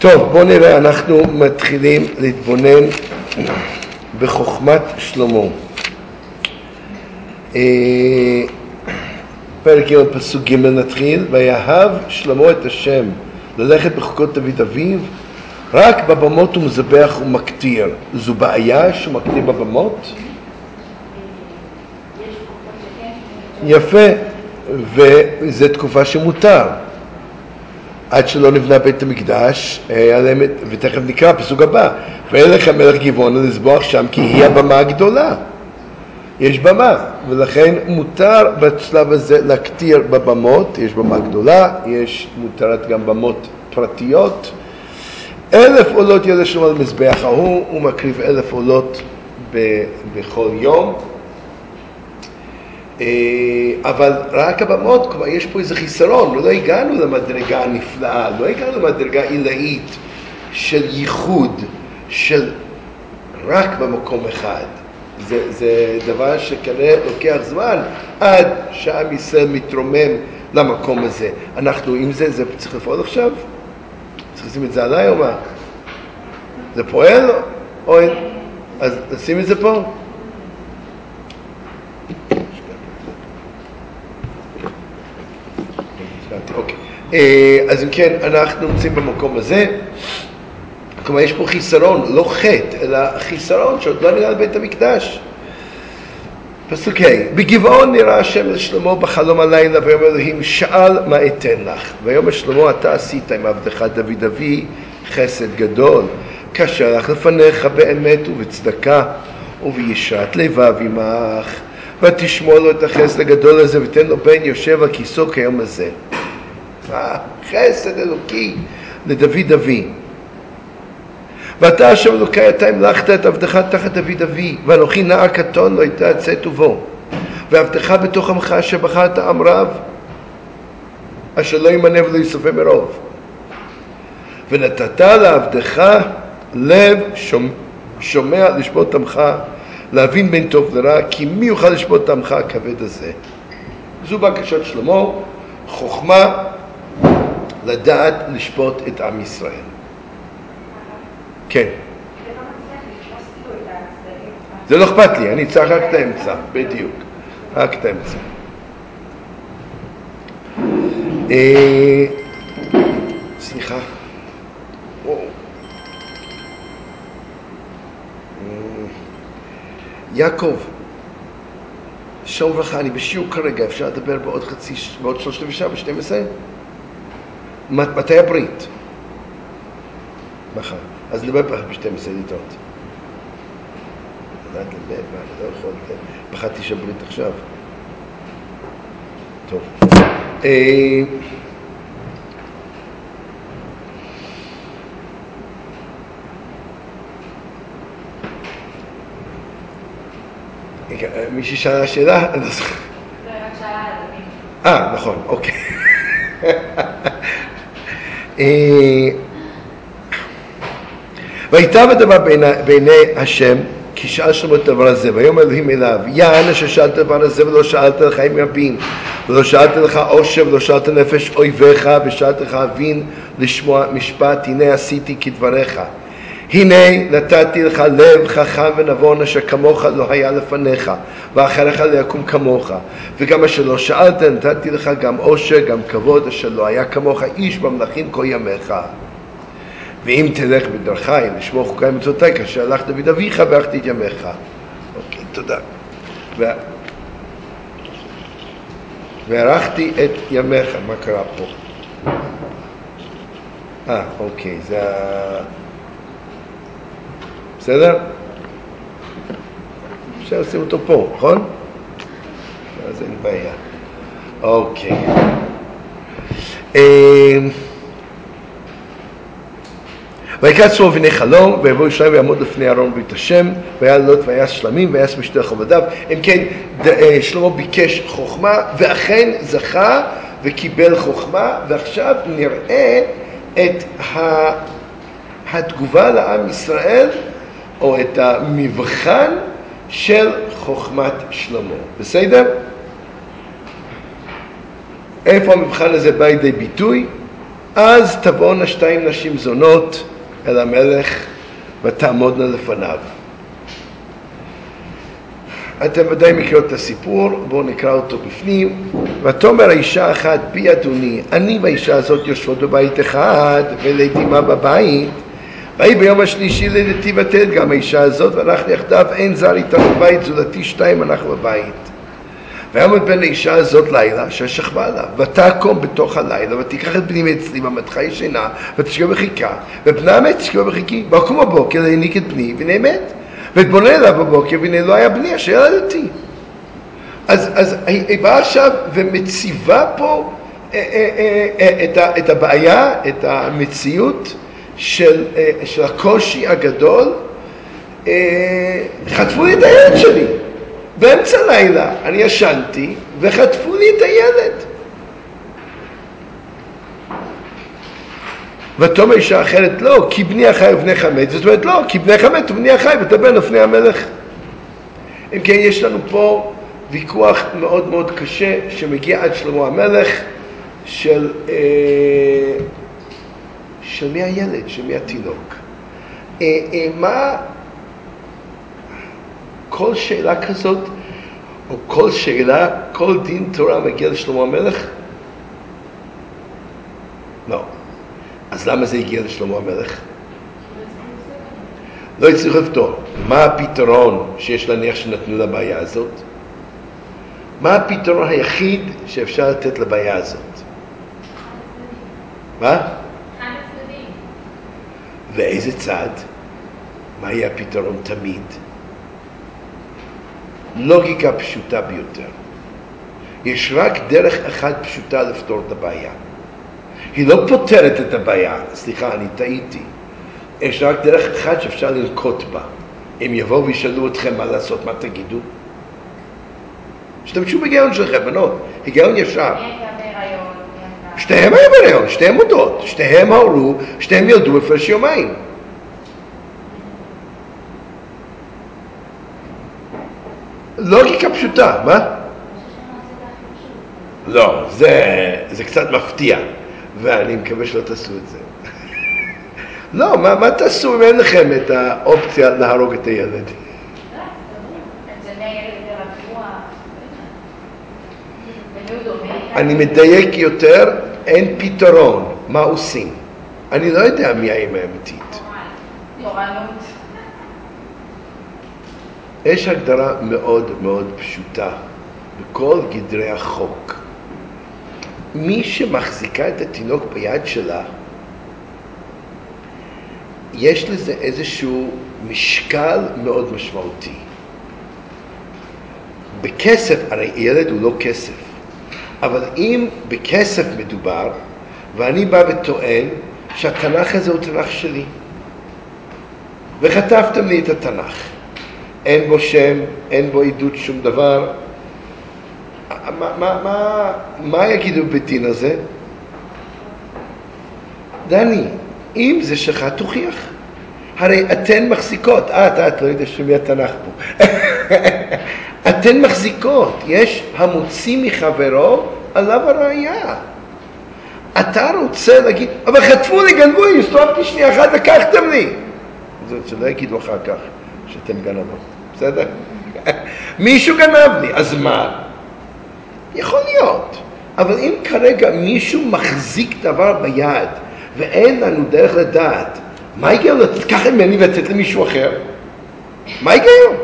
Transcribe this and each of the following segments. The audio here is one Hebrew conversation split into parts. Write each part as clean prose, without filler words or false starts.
טוב, בואו נראה, אנחנו מתחילים להתבונן בחוכמת שלמה. פרק ג' פסוק ג' נתחיל. ויאהב שלמה את השם ללכת בחוקות דוד אביו, רק בבמות ומזבח ומקטיר. זו בעיה שהוא מקטיר בבמות? יפה, וזו תקופה שמותר. עד שלא נבנה בית המקדש, ותכף נקרא פסוק הבא, וילך המלך גבעון לזבוח שם כי היא הבמה הגדולה. יש במה, ולכן מותר בשלב הזה להקטיר בבמות. יש במה גדולה, יש מותרת גם במות פרטיות. 1,000 עולות ידע שלמה על מזבח ההוא, הוא מקריב 1,000 עולות בכל יום. אבל רק הבמות, כבר יש פה איזה חיסרון, לא הגענו למדרגה הנפלאה, לא הגענו למדרגה עילאית של ייחוד, של רק במקום אחד. זה דבר שכנראה לוקח זמן עד שעם ישראל מתרומם למקום הזה. אנחנו עם זה צריך לפעול עכשיו? צריך לשים את זה עליי או מה? זה פועל או אין? אז נשים את זה פה? אז אם כן, אנחנו נמצאים במקום הזה. כלומר, יש פה חיסרון, לא חטא, אלא חיסרון שעוד לא נראה לבית המקדש. פסוק ה' בגבעון נראה השם לשלמה בחלום הלילה, ויאמר אלוהים שאל מה אתן לך. ויאמר שלמה אתה עשית עם עבדך דוד אבי חסד גדול, כאשר הלך לפניך באמת ובצדקה ובישרת לבב עמך, ותשמור לו את החסד הגדול הזה ותן לו בן יושב על כיסו כיום הזה. חסד אלוקי לדוד אבי. ואתה השם אלוקי אתה המלכת את עבדך תחת דוד אבי, ואנוכי נער קטון לא הייתה עצה טובו, ועבדך בתוך עמך אשר בחרת עם רב אשר לא ימנה ולא יסופר מרוב. ונתת לעבדך לב שומע לשפוט עמך, להבין בין טוב לרע, כי מי יוכל לשפוט עמך הכבד הזה. זו בקשת שלמה, חוכמה לדעת לשפוט את עם ישראל. כן. זה לא אכפת לי, אני צריך רק את האמצע, בדיוק. רק את האמצע. סליחה. יעקב, שלום וברכה, אני בשיעור כרגע, אפשר לדבר בעוד 37, ב-12? מתי הברית? מחר. אז נדבר ב-12, להתראות. אני לא יכול, פחדתי שהברית עכשיו. טוב. מישהי שאלה שאלה? לא, רק שאלה אדוני. נכון, אוקיי. והייתה בדבר בעיני השם כי שאל שלמה את הדבר הזה, ויאמר אלוהים אליו יען אשר שאלת הדבר הזה ולא שאלת לחיים רבים ולא שאלת לך עושר ולא שאלת נפש אויביך ושאלת לך אבין לשמוע משפט, הנה עשיתי כדבריך, הנה נתתי לך לב חכם ונבון אשר כמוך לא היה לפניך ואחריך לא יקום כמוך, וגם אשר לא שאלת נתתי לך גם עושר גם כבוד אשר לא היה כמוך איש במלכים כל ימיך. ואם תלך בדרכי לשמור חוקי ומצוותיי כאשר הלך דוד אביך וארכתי את ימיך. אוקיי, תודה. וארכתי את ימיך. מה קרה פה? אוקיי, זה בסדר? אפשר לשים אותו פה, נכון? אז אין בעיה. אוקיי. ויקץ שלמה בני חלום, ויבוא ירושלים ויעמוד לפני ארון ברית השם, והיה לוט ויעש שלמים, ויעש משטח עובדיו. אם כן, שלמה ביקש חוכמה, ואכן זכה וקיבל חוכמה, ועכשיו נראה את התגובה לעם ישראל, או את המבחן של חוכמת שלמה. בסדר? איפה המבחן הזה בא לידי ביטוי? אז תבואנה 2 נשים זונות אל המלך ותעמודנה לפניו. אתם ודאי מכירות את הסיפור, בואו נקרא אותו בפנים. ותאמר האישה אחת, בי אדוני, אני והאישה הזאת יושבות בבית אחד, ולידימה בבית. ויהי ביום השלישי לידתי ותלד גם האישה הזאת, ואנחנו יחדיו, אין זר איתנו בבית, זולתי 2 אנחנו בבית. ויעמוד בן האישה הזאת לילה, ששכבה עליו, ותקום בתוך הלילה, ותיקח את בני מאצלי, ועמדך ישנה, ותשכב בחיקה, ובנה מת תשכב בחיקי, ויקום הבוקר להניק את בני, והנה מת. ותבונן אליו בבוקר, והנה לא היה בני אשר ילדתי. אז היא באה עכשיו ומציבה פה את הבעיה, את המציאות של הקושי הגדול. חטפו לי את הילד שלי. באמצע לילה אני ישנתי וחטפו לי את הילד. ותאמר אישה אחרת, לא, כי בני החי ובנך מת. זאת אומרת, לא, כי בנך מת ובני החי ותבן לפני המלך. אם כן, יש לנו פה ויכוח מאוד מאוד קשה שמגיע עד שלמה המלך של מי הילד, של מי התינוק. מה כל שאלה כזאת, או כל שאלה, כל דין תורה מגיע לשלמה המלך? לא. אז למה זה הגיע לשלמה המלך? לא הצליחו לפתור. מה הפתרון שיש להניח שנתנו לבעיה הזאת? מה הפתרון היחיד שאפשר לתת לבעיה הזאת? מה? ואיזה צד? מה יהיה הפתרון תמיד? לוגיקה פשוטה ביותר. יש רק דרך אחת פשוטה לפתור את הבעיה. היא לא פותרת את הבעיה, סליחה, אני טעיתי. יש רק דרך אחת שאפשר לנקוט בה. אם יבואו וישאלו אתכם מה לעשות, מה תגידו? שתמשו בגיון שלכם, בנות. היגיון ישר. שתיהם היו בהיריון, שתיהם מודות. שתיהם הורו, שתיהם ילדו הפרש יומיים. לוגיקה פשוטה, מה? לא, זה קצת מפתיע, ואני מקווה שלא תעשו את זה. לא, מה תעשו אם אין לכם את האופציה להרוג את הילד? אני מדייק יותר, אין פתרון, מה עושים? אני לא יודע מי האמא האמיתית. יש הגדרה מאוד מאוד פשוטה בכל גדרי החוק. מי שמחזיקה את התינוק ביד שלה, יש לזה איזשהו משקל מאוד משמעותי. בכסף, הרי ילד הוא לא כסף, אבל אם בכסף מדובר, ואני בא וטוען שהתנ"ך הזה הוא תנ"ך שלי, וכתבתם לי את התנ"ך, אין בו שם, אין בו עדות שום דבר, מה יגידו בדין הזה? דני, אם זה שלך תוכיח. הרי אתן מחזיקות, את לא יודע שמי התנ"ך פה. אתן מחזיקות, יש המוציא מחברו עליו הראייה. אתה רוצה להגיד, אבל חטפו לי, גנבו לי, הסתובבתי שנייה אחת, לקחתם לי. זאת שלא יגידו אחר כך שאתם גנבות, בסדר? מישהו גנב לי, אז מה? יכול להיות, אבל אם כרגע מישהו מחזיק דבר ביד ואין לנו דרך לדעת, מה היגיון לתקח ממני ולתת למישהו אחר? מה היגיון?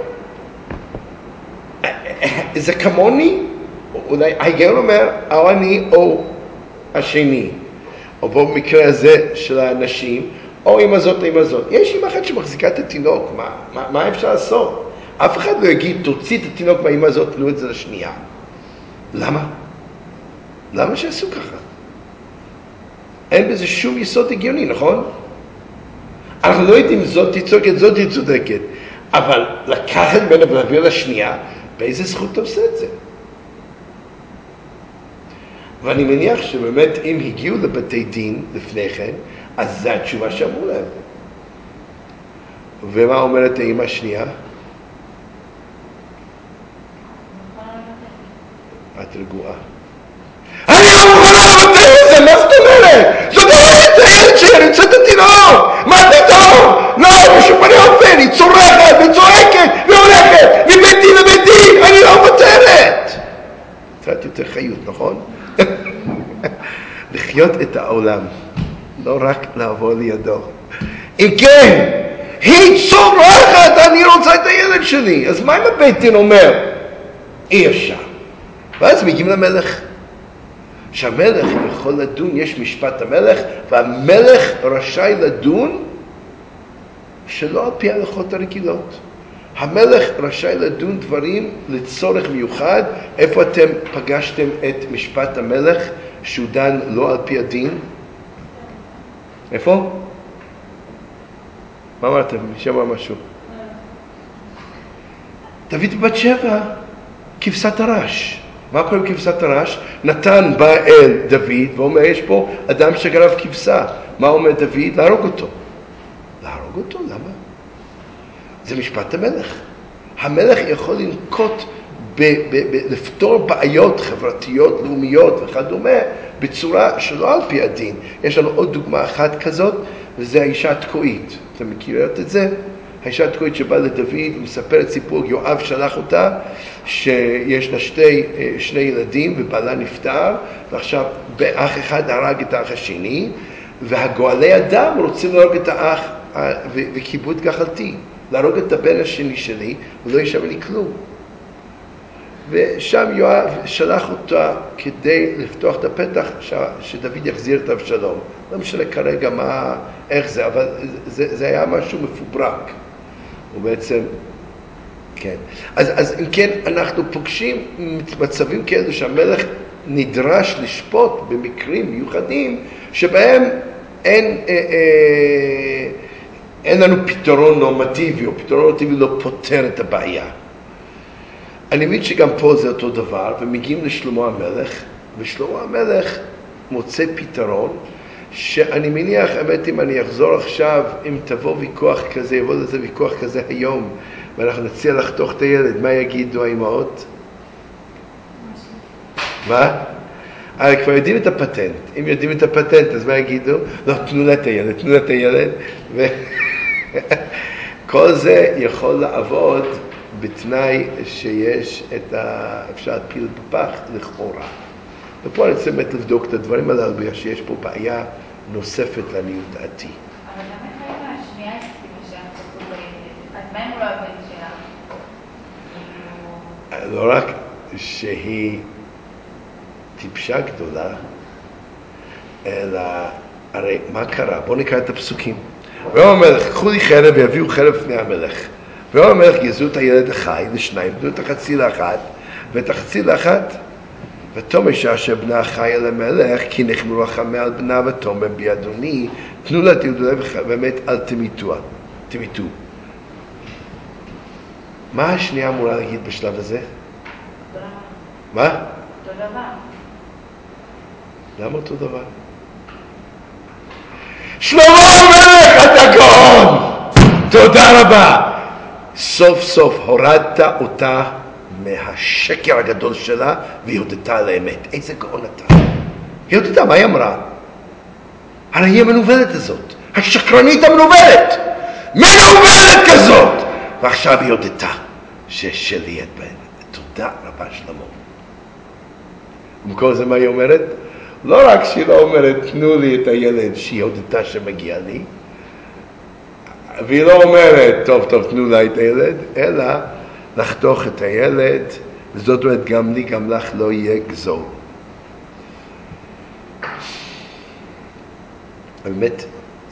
זה כמוני? אולי ההיגיון אומר, או אני או השני, או במקרה הזה של האנשים, או אמא זאת או אמא זאת. יש אמא אחת שמחזיקה את התינוק, מה אפשר לעשות? אף אחד לא יגיד, תוציא את התינוק מהאמא הזאת, תנו את זה לשנייה. למה? למה שעשו ככה? אין בזה שום יסוד הגיוני, נכון? אנחנו לא יודעים זאת תצוקת, זאת היא צודקת, אבל לקחת ממנה ולהביא לשנייה, באיזה זכות אתה עושה את זה? ואני מניח שבאמת אם הגיעו לבתי דין לפני כן, אז זו התשובה שאמרו להם. ומה אומרת האמא השנייה? את רגועה. אני לא מוכנה לבטל את זה, מה זאת אומרת? זאת אומרת שלי, אני רוצה את התינוק! מה פתאום? לא, בשום פנים ואופן, היא צורחת וצועקת והולכת מבית דין לבית דין, אני לא מוותרת! קצת יותר חיות, נכון? לחיות את העולם, לא רק לעבור לידו. אם כן, היא צורחת, אני רוצה את הילד שלי. אז מה אם הבית דין אומר? אי אפשר. ואז מגיעים למלך. שהמלך יכול לדון, יש משפט המלך, והמלך רשאי לדון שלא על פי ההלכות הרגילות. המלך רשאי לדון דברים לצורך מיוחד. איפה אתם פגשתם את משפט המלך שהוא דן לא על פי הדין? איפה? מה אמרתם? שמע משהו. דוד בת שבע, כבשת הרש. מה קורה עם כבשת הרש? נתן בא אל דוד ואומר, יש פה אדם שגרב כבשה. מה אומר דוד? להרוג אותו. להרוג אותו? למה? זה משפט המלך. המלך יכול לנקוט לפתור בעיות חברתיות, לאומיות וכדומה, בצורה שלא על פי הדין. יש לנו עוד דוגמה אחת כזאת, וזה האישה התקועית. אתם מכירות את זה? האישה התקועית שבאה לדוד, מספרת סיפור, יואב שלח אותה, שיש לה שני ילדים, ובעלה נפטר, ועכשיו באח אחד הרג את האח השני, והגואלי אדם רוצים להרוג את האח, וכיבוד גחלתי. להרוג את הבן השני שלי, ולא ישב לי כלום. ושם יואב שלח אותה כדי לפתוח את הפתח שדוד יחזיר את אבשלום. לא משנה כרגע איך זה, אבל זה היה משהו מפוברק. ובעצם, כן. אז אם כן, אנחנו פוגשים מצבים כאלו שהמלך נדרש לשפוט במקרים מיוחדים, שבהם אין לנו פתרון נורמטיבי, או פתרון נורמטיבי לא פותר את הבעיה. אני מבין שגם פה זה אותו דבר, ומגיעים לשלמה המלך, ושלמה המלך מוצא פתרון, שאני מניח, האמת אם אני אחזור עכשיו, אם תבוא ויכוח כזה, יבוא לזה ויכוח כזה היום, ואנחנו נציע לחתוך את הילד, מה יגידו האמהות? מה? כבר יודעים את הפטנט. אם יודעים את הפטנט, אז מה יגידו? לא, תנו לה את הילד, תנו לה את הילד. כל זה יכול לעבוד בתנאי שיש אפשר להפיל בפח לכאורה. ופה אני רוצה באמת לבדוק את הדברים הללו, בגלל שיש פה בעיה נוספת לעניות דעתי. אבל גם איך היום השנייה הסכימה שהצפות בילד? אז מה אם הוא לא הבן שלה? לא רק שהיא טיפשה גדולה, אלא הרי מה קרה? בואו נקרא את הפסוקים. ויאמר המלך, קחו לי חרב ויביאו חרב לפני המלך. ויאמר המלך, גזרו את הילד החי לשניים, תנו את החצי לאחת, ואת החצי לאחת. ותאמר אישה אשר בנה חי אל המלך, כי נחמו רחמיה על בנה ותאמר בי אדוני, תנו לה תלדו ובאמת אל תמיתו. מה השנייה אמורה להגיד בשלב הזה? מה? אותו דבר. למה אותו דבר? שלמה המלך, אתה גאון! תודה רבה! סוף סוף הורדת אותה מהשקר הגדול שלה והיא הודתה על האמת. איזה גאון אתה. היא הודתה, מה היא אמרה? הרי היא המנוולת הזאת, השקרנית המנוולת, מנוולת כזאת! ועכשיו היא הודתה ששלי את בהן. תודה רבה שלמה. במקום זה מה היא אומרת? לא רק שהיא לא אומרת תנו לי את הילד שהיא הודתה שמגיע לי, והיא לא אומרת טוב תנו לה את הילד, אלא לחתוך את הילד, וזאת אומרת גם לי גם לך לא יהיה גזול. באמת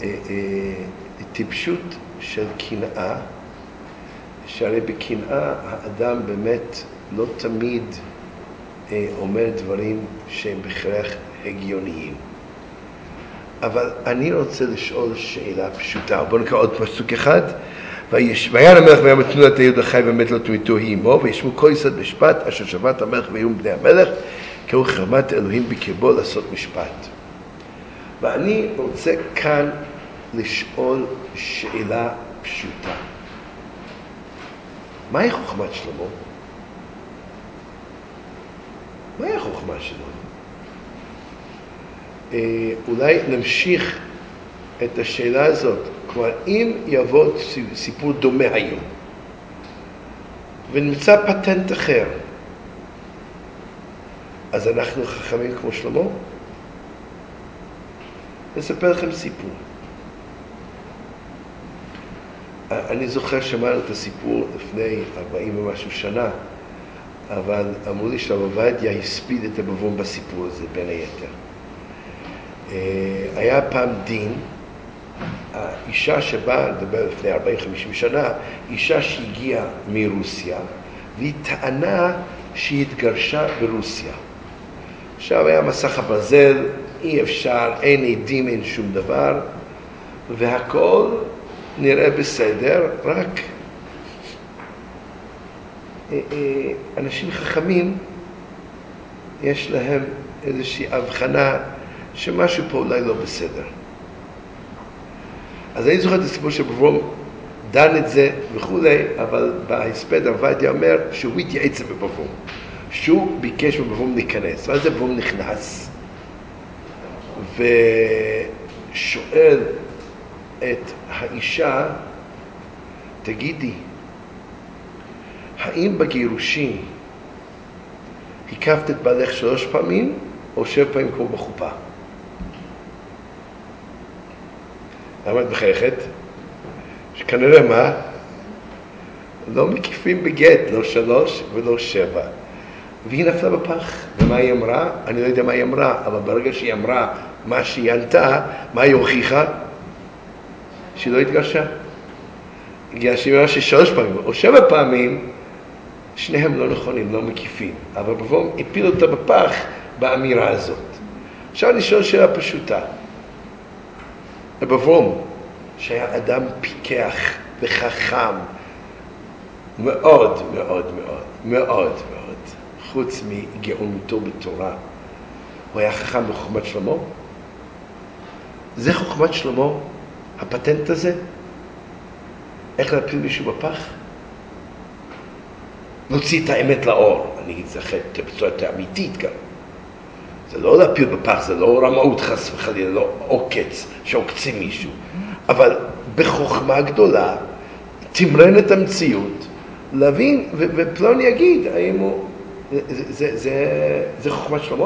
טיפשות של קנאה, שהרי בקנאה האדם באמת לא תמיד אומר דברים שהם בכרך הגיוניים. אבל אני רוצה לשאול שאלה פשוטה. בואו נקרא עוד פסוק אחד. ויען המלך ויאמר תנו לה את הילד החי ומת לא תמיתו היא עמו, וישמעו כל יסוד משפט אשר שבת המלך ויהיו בני המלך, כי הוא חרמת אלוהים בקרבו לעשות משפט. ואני רוצה כאן לשאול שאלה פשוטה. מהי חוכמת שלמה? מהי החוכמה שלו? אולי נמשיך את השאלה הזאת. כלומר, אם יבוא סיפור דומה היום, ונמצא פטנט אחר, אז אנחנו חכמים כמו שלמה? נספר לכם סיפור. אני זוכר שמענו את הסיפור לפני 40 ומשהו שנה, אבל אמרו לי שהרב עובדיה הספיד את הבבון בסיפור הזה, בין היתר. היה פעם דין, האישה שבאה, נדבר לפני 40-50 שנה, אישה שהגיעה מרוסיה, והיא טענה שהיא התגרשה ברוסיה. עכשיו היה מסך הברזל, אי אפשר, אין עדים, אין שום דבר, והכל נראה בסדר, רק אנשים חכמים יש להם איזושהי הבחנה שמשהו פה אולי לא בסדר. אז אני זוכר את הסיפור שבברום דן את זה וכולי, אבל בהספד הרב עובדיה אומר שהוא התייעץ בברום, שהוא ביקש בברום להיכנס, ואז ברום נכנס ושואל את האישה, תגידי, האם בגירושים הקפת את בעלך 3 פעמים או 7 פעמים כמו בחופה? למה את מחייכת? שכנראה מה? לא מקיפים בגט, לא 3 ולא 7. והיא נפלה בפח. ומה היא אמרה? אני לא יודע מה היא אמרה, אבל ברגע שהיא אמרה מה שהיא ענתה, מה היא הוכיחה? שהיא לא התגרשה. שהיא אמרה ש3 פעמים או 7 פעמים, שניהם לא נכונים, לא מקיפים. אבל בבום הפיל אותה בפח באמירה הזאת. עכשיו אני שואל שאלה פשוטה. בבום, שהיה אדם פיקח וחכם, מאוד מאוד מאוד, מאוד מאוד, חוץ מגאונותו בתורה, הוא היה חכם בחוכמת שלמה? זה חוכמת שלמה, הפטנט הזה? איך להפיל מישהו בפח? להוציא את האמת לאור, אני אגיד, זה אחרי בצורה אמיתית גם. זה לא להפיל בפח, זה לא רמאות חס וחלילה, לא עוקץ, שעוקצים מישהו. אבל בחוכמה גדולה, תמרן את המציאות, להבין, ופלוני יגיד, האם הוא, זה חוכמת שלמה?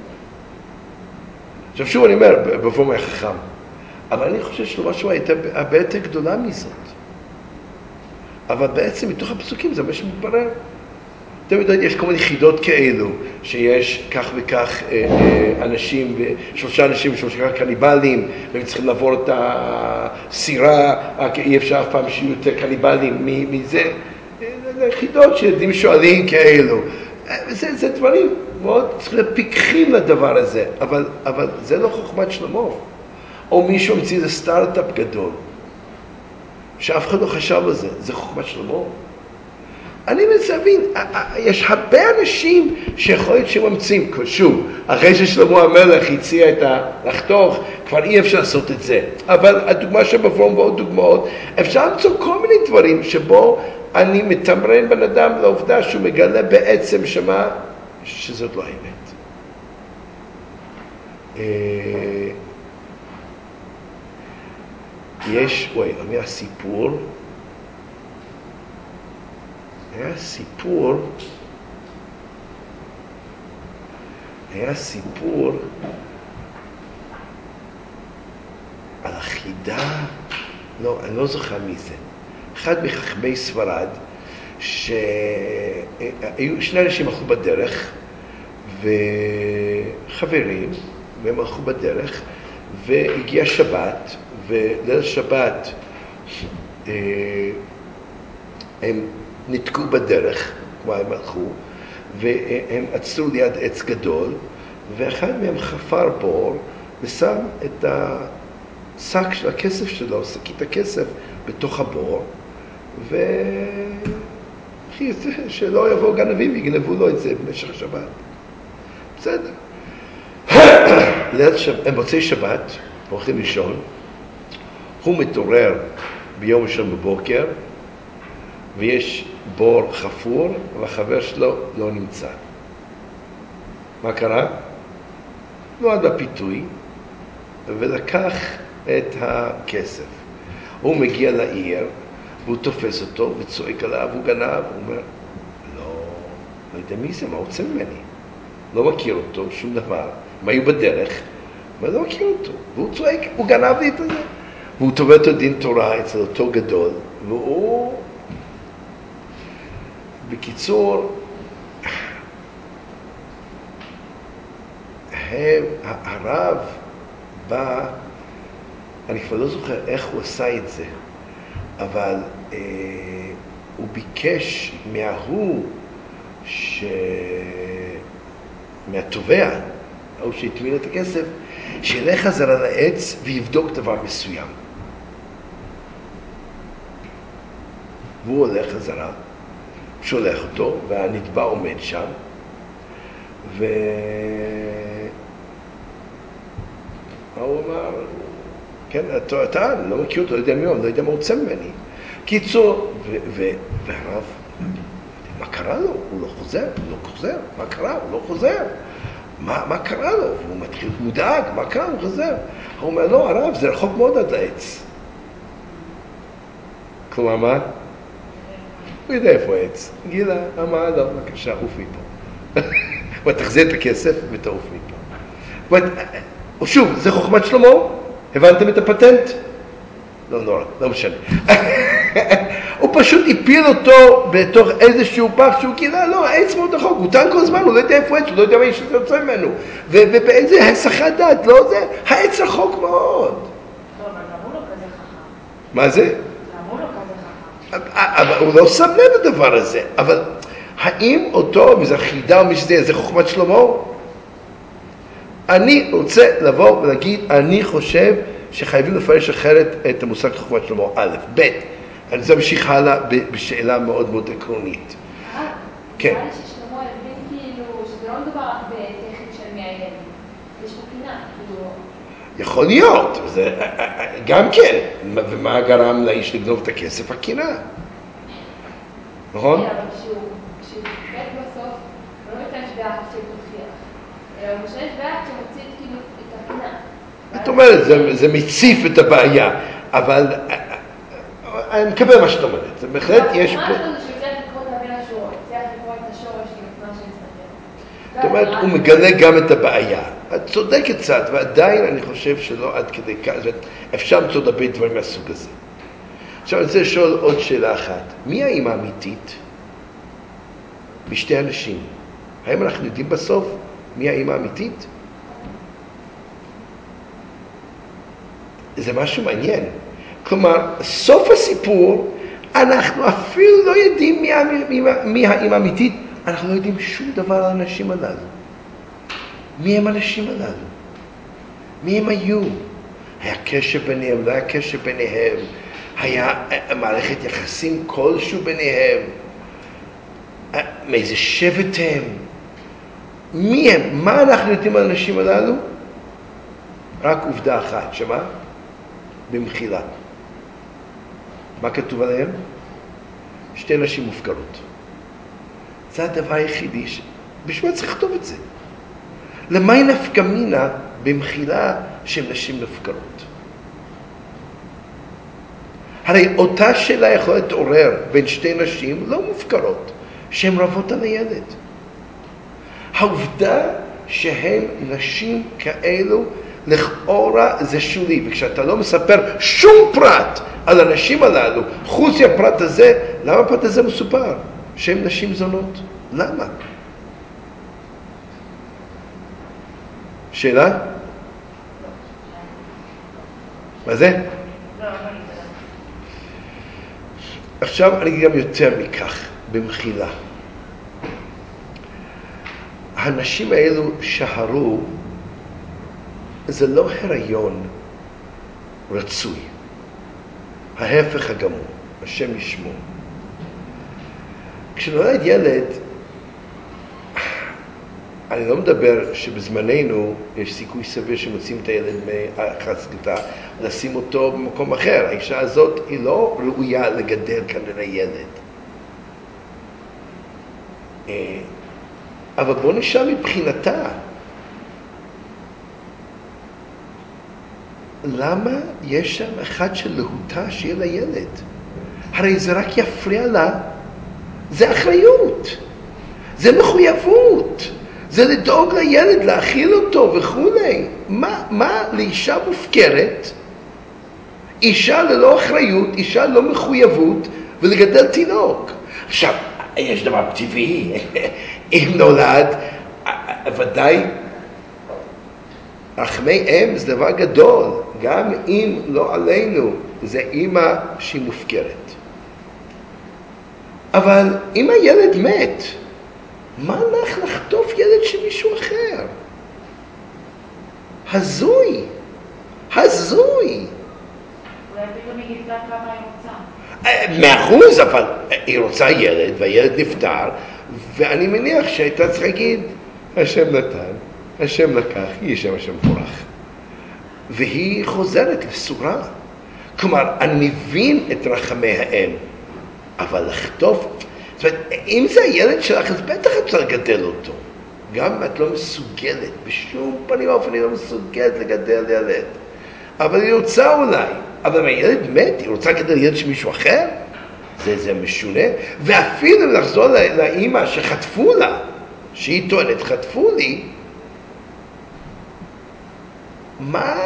עכשיו שוב אני אומר, בפורם היה חכם, אבל אני חושב שלמה שלמה הייתה הרבה יותר גדולה מזאת. אבל בעצם מתוך הפסוקים זה מה שמתברר. אתם יודעים, יש כל מיני חידות כאלו, שיש כך וכך אנשים, 3 אנשים ו3 קניבלים, והם צריכים לעבור את הסירה, אי אפשר אף פעם שיהיו יותר קניבלים מזה. חידות שילדים שואלים כאלו. זה דברים מאוד צריכים לפיקחים לדבר הזה, אבל זה לא חוכמת שלמה. או מישהו המציא איזה סטארט-אפ גדול, שאף אחד לא חשב על זה, זה חוכמת שלמה. אני מבין, יש הרבה אנשים שיכול להיות שממצאים, שוב, אחרי ששלמה המלך הציע את לחתוך, כבר אי אפשר לעשות את זה. אבל הדוגמה שבפרום ועוד דוגמאות, אפשר למצוא כל מיני דברים שבו אני מתמרן בן אדם לעובדה שהוא מגלה בעצם שמה, שזאת לא האמת. יש, היה סיפור על החידה, לא, אני לא זוכר מי זה. אחד מחכמי ספרד, שהיו 2 אנשים הלכו בדרך, וחברים, והם הלכו בדרך, והגיע שבת, וליל שבת הם נתקעו בדרך, כמו הם הלכו, והם עצרו ליד עץ גדול, ואחד מהם חפר בור, ושם את השק של הכסף שלו, שקית הכסף, בתוך הבור, שלא יבואו גנבים ויגנבו לו את זה במשך השבת. בסדר. הם מוצאי שבת, הולכים לישון, הוא מתעורר ביום ראשון בבוקר, ויש בור חפור, והחבר שלו לא נמצא. מה קרה? לא עד הפיתוי, ולקח את הכסף. הוא מגיע לעיר, והוא תופס אותו וצועק עליו, הוא גנב, הוא אומר, לא יודע מי זה, מה הוא רוצה ממני? לא מכיר אותו, שום דבר. הם היו בדרך, אבל לא מכיר אותו. והוא צועק, הוא גנב לי את זה. והוא תובע אותו דין תורה אצל אותו גדול, והוא... בקיצור, הרב בא, אני כבר לא זוכר איך הוא עשה את זה, אבל הוא ביקש מההוא, מהתובע, ההוא שהטמין את הכסף, שילך חזרה לעץ ויבדוק דבר מסוים. והוא הולך חזרה, שולח אותו, והנתבע עומד שם, הוא אמר, כן, אתה לא מכיר אותו, לא יודע מי הוא, לא יודע מה הוא רוצה ממני. קיצור, והרב, מה קרה לו? הוא לא חוזר, מה קרה? הוא לא חוזר. מה קרה לו? והוא מתחיל מודאג, מה קרה? הוא חוזר. הוא אומר, לא, הרב, זה רחוק מאוד עד העץ. כלומר, מה? הוא יודע איפה העץ. גילה, אמר, לא, בבקשה, עוף מפה. ותחזיר את הכסף ותעוף מפה. שוב, זה חוכמת שלמה? הבנתם את הפטנט? לא נורא, לא משנה. הוא פשוט הפיל אותו בתוך איזשהו פח שהוא גילה, לא, העץ מאוד רחוק, הוא טען כל הזמן, הוא לא יודע איפה העץ, הוא לא יודע מה יש שזה יוצא ממנו. ובאיזה הסחת דעת, לא זה, העץ רחוק מאוד. לא, אבל גם הוא לא כזה חכם. מה זה? גם הוא לא כזה חכם. אבל הוא לא שם לב לדבר הזה. אבל האם אותו מזרחידה או מי שזה, זה חוכמת שלמה? אני רוצה לבוא ולהגיד, אני חושב שחייבים לפרש אחרת את המושג חוכמת שלמה. א', ב', אני רוצה להמשיך הלאה בשאלה מאוד מאוד עקרונית. כן. נראה לי ששלמה הבין כאילו שזה לא מדובר רק בטכנית של מהילד. יש פה פינה, כאילו... יכול להיות, זה, גם כן. ומה גרם לאיש לגנוב את הכסף? הקינה. נכון? אבל כשהוא פקד בסוף, הוא לא ייתן שביעה אחת שתוכיח. אלא הוא משנה שביעה שמוציא כאילו את הפינה. זאת אומרת, זה מציף את הבעיה, אבל אני מקבל מה שאת אומרת. זה בהחלט יש פה... מה שלנו שהוא צריך לקרוא את הבין השורות, צריך לקרוא את השורש עם מה שמסתכל. זאת אומרת, הוא מגלה גם את הבעיה. את צודקת קצת, ועדיין אני חושב שלא עד כדי כך, אפשר למצוא הרבה דברים מהסוג הזה. עכשיו אני רוצה לשאול עוד שאלה אחת. מי האמא האמיתית? בשתי אנשים. האם אנחנו יודעים בסוף מי האמא האמיתית? זה משהו מעניין. כלומר, סוף הסיפור, אנחנו אפילו לא יודעים מי האמא האמיתית. אנחנו לא יודעים שום דבר על האנשים הללו. מי הם האנשים הללו? מי הם היו? היה קשר ביניהם, לא היה קשר ביניהם. היה מערכת יחסים כלשהו ביניהם. מאיזה שבט הם? מי הם? מה אנחנו יודעים על האנשים הללו? רק עובדה אחת, שמה? במחילה. מה כתוב עליהם? שתי נשים מופקרות. זה הדבר היחידי בשביל צריך לכתוב את זה. למה נפקא מינה במחילה שהן נשים מופקרות? הרי אותה שאלה יכולה להתעורר בין שתי נשים לא מופקרות, שהן רבות על הילד. העובדה שהן נשים כאלו לכאורה זה שולי, וכשאתה לא מספר שום פרט על הנשים הללו, חוץ מהפרט הזה, למה הפרט הזה מסופר? שהן נשים זונות. למה? שאלה? מה זה? עכשיו אני גם יותר מכך, במחילה. הנשים האלו שהרו, זה לא הריון רצוי. ההפך הגמור, השם ישמור. כשנולד ילד, אני לא מדבר שבזמננו יש סיכוי סביר שמוצאים את הילד מהחזקתה, לשים אותו במקום אחר. האישה הזאת היא לא ראויה לגדל כנראה ילד. אבל בוא נשאל מבחינתה. למה יש שם אחד של להוטה שיהיה לילד? הרי זה רק יפריע לה. זה אחריות, זה מחויבות, זה לדאוג לילד, להאכיל אותו וכולי. מה לאישה מופקרת, אישה ללא אחריות, אישה ללא מחויבות, ולגדל תינוק? עכשיו, יש דבר טבעי, אם נולד, ודאי, רחמי אם זה דבר גדול, גם אם לא עלינו, זה אימא שהיא מופקרת. אבל אם הילד מת, מה לך לחטוף ילד של מישהו אחר? הזוי, הזוי. אולי פתאום היא גידלה כמה היא רוצה. 100%, אבל היא רוצה ילד, והילד נפטר, ואני מניח שהייתה צריכה להגיד, השם נתן, השם לקח, יהיה שם השם מבורך. והיא חוזרת לסורה. כלומר, אני מבין את רחמי האם, אבל לחטוף, זאת אומרת, אם זה הילד שלך, אז בטח את צריך לגדל אותו. גם אם את לא מסוגלת, בשום פנים ואופן היא לא מסוגלת לגדל ילד. אבל היא רוצה אולי. אבל אם הילד מת, היא רוצה לגדל ילד של מישהו אחר? זה משונה. ואפילו לחזור לאמא שחטפו לה, שהיא טוענת, חטפו לי, מה?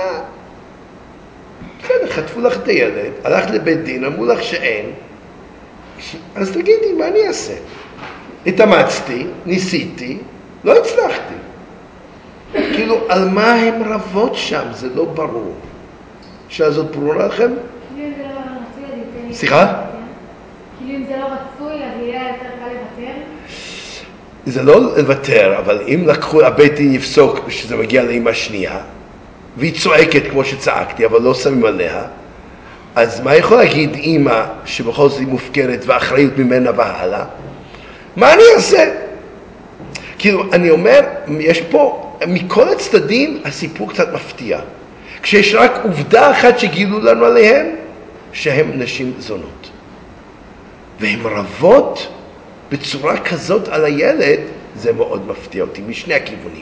בסדר, חטפו לך את הילד, הלכת לבית דין, אמרו לך שאין, אז תגידי, מה אני אעשה? התאמצתי, ניסיתי, לא הצלחתי. כאילו, על מה הם רבות שם? זה לא ברור. השאלה הזאת ברורה לכם? כאילו אם זה לא רצוי, אז יותר... סליחה? כאילו אם זה לא רצוי, אז יהיה יותר קל לוותר? זה לא לוותר, אבל אם לקחו, הבית דין יפסוק שזה מגיע לאמא השנייה, והיא צועקת כמו שצעקתי, אבל לא שמים עליה, אז מה יכול להגיד אמא שבכל זאת היא מופקרת והאחריות ממנה והלאה? מה אני אעשה? כאילו, אני אומר, יש פה, מכל הצדדים הסיפור קצת מפתיע. כשיש רק עובדה אחת שגילו לנו עליהם, שהם נשים זונות. והן רבות בצורה כזאת על הילד, זה מאוד מפתיע אותי, משני הכיוונים.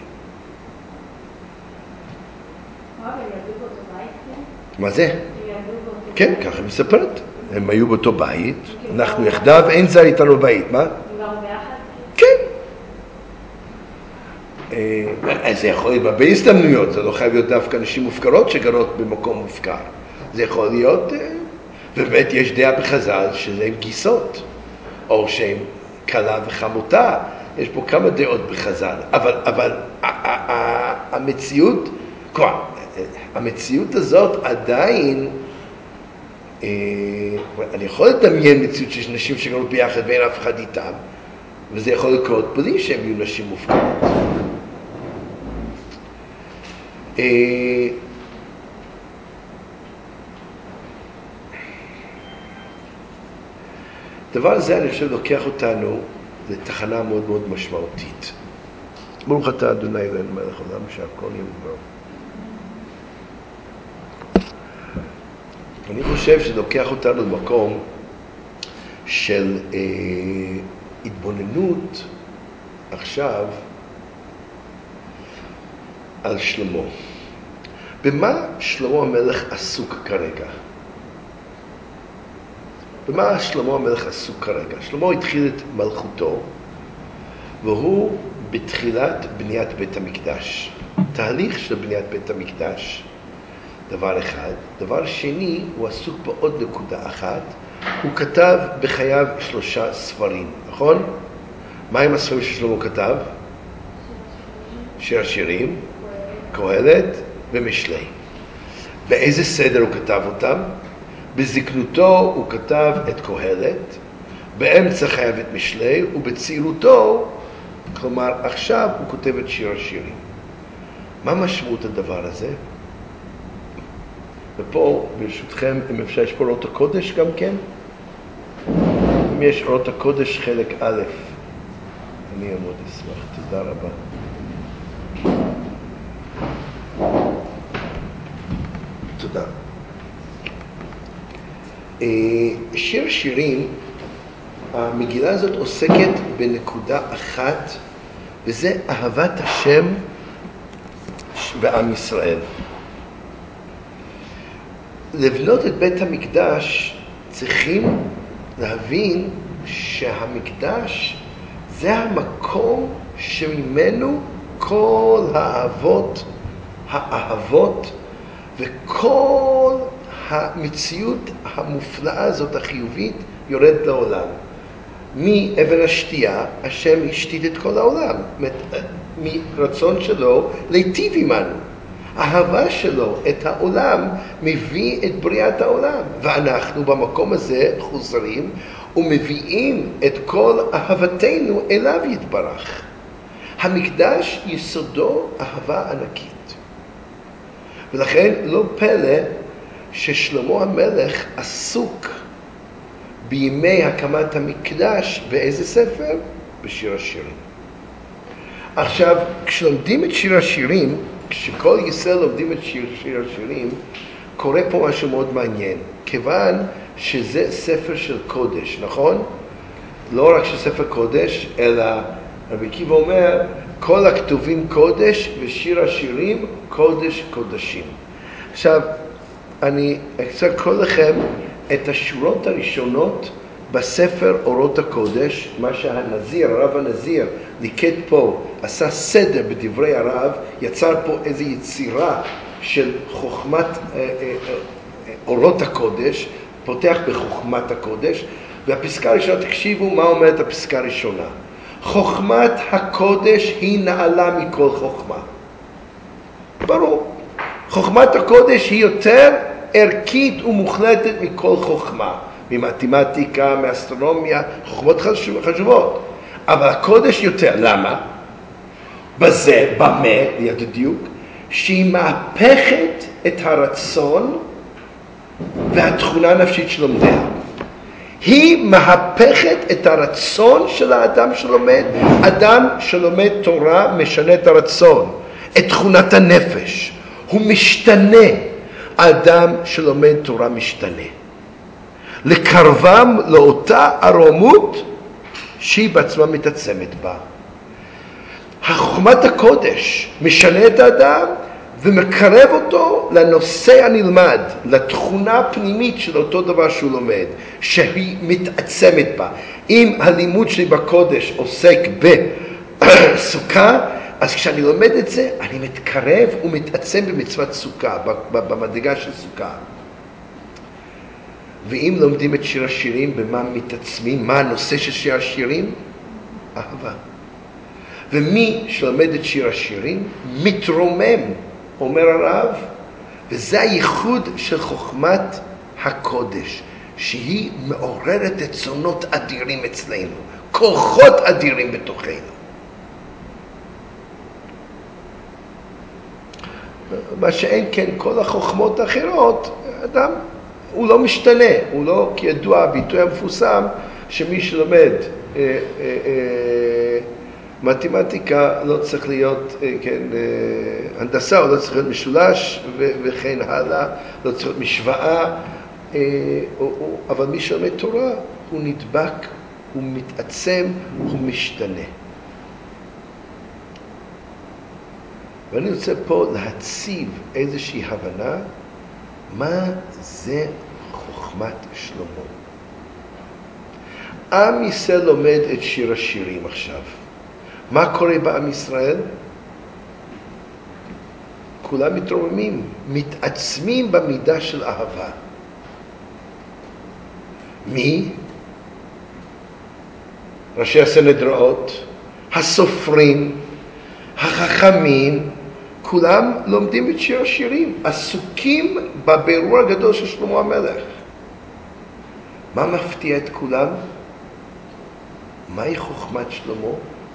מה זה? כן, ככה היא מספרת. הם היו באותו בית, אנחנו יחדיו, אין זר איתנו בית, מה? הם גרו ביחד? כן. זה יכול להיות בהרבה הזדמנויות, זה לא חייב להיות דווקא נשים מופקרות שגרות במקום מופקר. זה יכול להיות, באמת יש דעה בחז"ל שזה גיסות, או שהן כלה וחמותה, יש פה כמה דעות בחז"ל, אבל המציאות, כלומר, המציאות הזאת עדיין, אני יכול לדמיין מציאות שיש נשים שגרות ביחד ואין אף אחד איתם, וזה יכול לקרות בלי שהן יהיו נשים מופקרות. דבר הזה אני חושב לוקח אותנו לתחנה מאוד מאוד משמעותית. ברוך אתה אדוני אלוהינו מלך העולם שהכל יהיה בדברו. אני חושב שלוקח אותנו למקום של התבוננות עכשיו על שלמה. במה שלמה המלך עסוק כרגע? במה שלמה המלך עסוק כרגע? שלמה התחיל את מלכותו, והוא בתחילת בניית בית המקדש. תהליך של בניית בית המקדש, דבר אחד. דבר שני, הוא עסוק בעוד נקודה אחת. הוא כתב בחייו 3 ספרים, נכון? מה עם הספרים ששלמה כתב? שיר השירים, קהלת ומשלי. באיזה סדר הוא כתב אותם? בזקנותו הוא כתב את קהלת, באמצע חייו את משלי, ובצעירותו, כלומר עכשיו הוא כותב את שיר השירים. מה משמעות הדבר הזה? ופה ברשותכם, אם אפשר, יש פה אורות הקודש גם כן? אם יש אורות הקודש חלק א', אני מאוד אשמח, תודה רבה. תודה. שיר שירים, המגילה הזאת עוסקת בנקודה אחת, וזה אהבת השם בעם ישראל. לבנות את בית המקדש צריכים להבין שהמקדש זה המקום שממנו כל האהבות וכל המציאות המופלאה הזאת החיובית יורדת לעולם. מאבן השתייה השם השתית את כל העולם, מרצון שלו להיטיב עמנו. האהבה שלו את העולם מביא את בריאת העולם, ואנחנו במקום הזה חוזרים ומביאים את כל אהבתנו אליו יתברך. המקדש יסודו אהבה ענקית, ולכן לא פלא ששלמה המלך עסוק בימי הקמת המקדש באיזה ספר? בשיר השירים. עכשיו, כשלומדים את שיר השירים, כשכל ישראל לומדים את שיר השירים, קורה פה משהו מאוד מעניין, כיוון שזה ספר של קודש, נכון? לא רק שספר קודש, אלא רבי עקיבא אומר, כל הכתובים קודש ושיר השירים קודש קודשים. עכשיו, אני רוצה לקרוא לכם את השורות הראשונות בספר אורות הקודש, מה שהנזיר, הרב הנזיר, ליקט פה, עשה סדר בדברי הרב, יצר פה איזו יצירה של חוכמת אורות הקודש, פותח בחוכמת הקודש, והפסקה הראשונה, תקשיבו מה אומרת הפסקה הראשונה. חוכמת הקודש היא נעלה מכל חוכמה. ברור. חוכמת הקודש היא יותר ערכית ומוחלטת מכל חוכמה. ממתמטיקה, מאסטרונומיה, חוכמות חשובות. אבל הקודש יותר. למה? בזה, במה, ליד הדיוק, שהיא מהפכת את הרצון והתכונה הנפשית של לומדיה. היא מהפכת את הרצון של האדם שלומד. אדם שלומד תורה משנה את הרצון, את תכונת הנפש. הוא משתנה. האדם שלומד תורה משתנה. לקרבם לאותה הרומות שהיא בעצמה מתעצמת בה. חוכמת הקודש משנה את האדם ומקרב אותו לנושא הנלמד, לתכונה הפנימית של אותו דבר שהוא לומד, שהיא מתעצמת בה. אם הלימוד שלי בקודש עוסק בסוכה, אז כשאני לומד את זה, אני מתקרב ומתעצם במצוות סוכה, במדרגה של סוכה. ואם לומדים את שיר השירים, במה מתעצמים? מה הנושא של שיר השירים? אהבה. ומי שלומד את שיר השירים, מתרומם, אומר הרב, וזה הייחוד של חוכמת הקודש, שהיא מעוררת רצונות אדירים אצלנו, כוחות אדירים בתוכנו. מה שאין כן כל החוכמות האחרות, אדם הוא לא משתנה, הוא לא, כידוע, הביטוי המפורסם, שמי שלומד מתמטיקה לא צריך להיות, הנדסה הוא לא צריך להיות משולש וכן הלאה, לא צריך להיות משוואה, אבל מי שלומד תורה הוא נדבק, הוא מתעצם, הוא משתנה. ואני רוצה פה להציב איזושהי הבנה מה זה חוכמת שלמה. עם ישראל לומד את שיר השירים עכשיו. מה קורה בעם ישראל? כולם מתרוממים, מתעצמים במידה של אהבה. מי? ראשי הסנהדריות, הסופרים, החכמים, כולם לומדים את שיר השירים, עסוקים בבירור הגדול של שלמה המלך. מה מפתיע את כולם? מהי חוכמת שלמה?